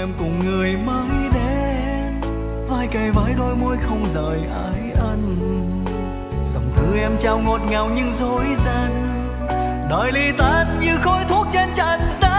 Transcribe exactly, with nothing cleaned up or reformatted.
em cùng người mới đến, vai kề vai đôi môi không rời ái ân. Dòng thư em trao ngọt ngào nhưng dối gian, đời ly tan như khói thuốc trên trần gian.